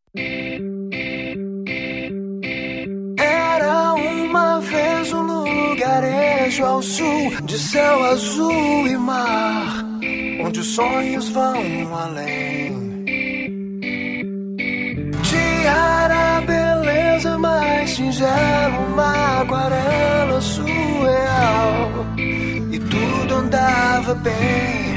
Era uma vez um lugarejo ao sul, de céu azul e mar, onde os sonhos vão além. De rara beleza mais singela, uma aquarela surreal, e tudo andava bem.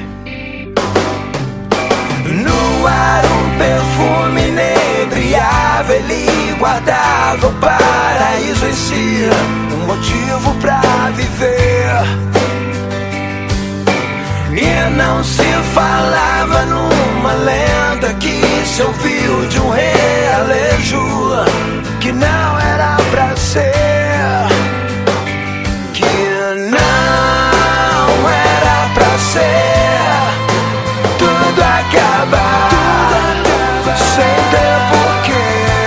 No ar um perfume inebriava, ele guardava o paraíso em si, um motivo pra viver. E não se falava numa lenda que se ouviu de um realejo que não era pra ser, que não era pra ser. Tudo acaba sem ter porquê.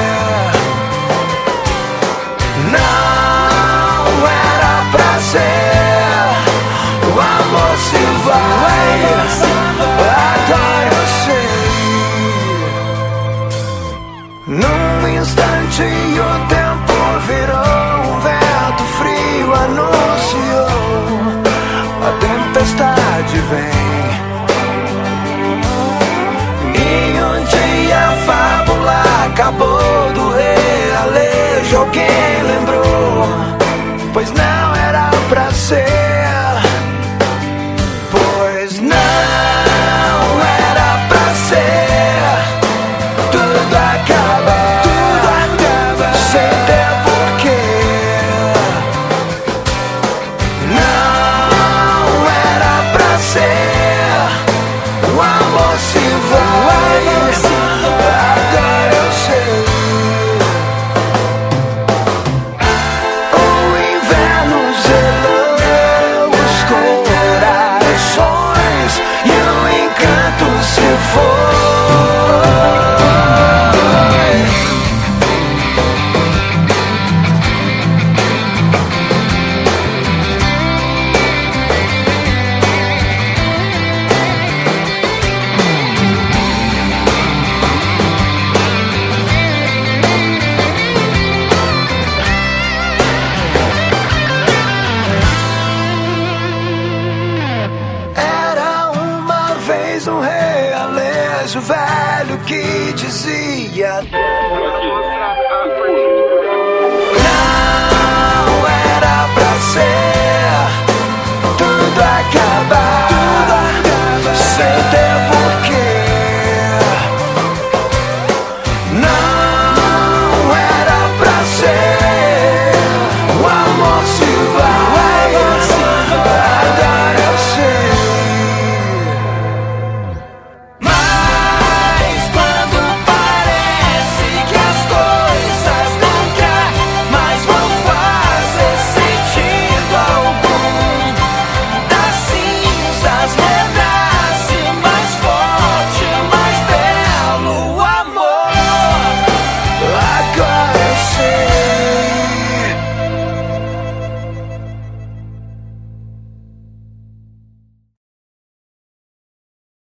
Não era pra ser. O amor se vai, agora eu sei. Num instante o tempo virou um vento frio, anunciou a tempestade vem. E um dia a fábula acabou do realejo, alguém lembrou, pois não era pra ser. Pois não era pra ser. Tudo acaba sem ter porquê. Não era pra ser. O amor se vai, agora eu sei. O inverno gelou os corações e o encanto se foi. Era uma vez um realejo velho que dizia: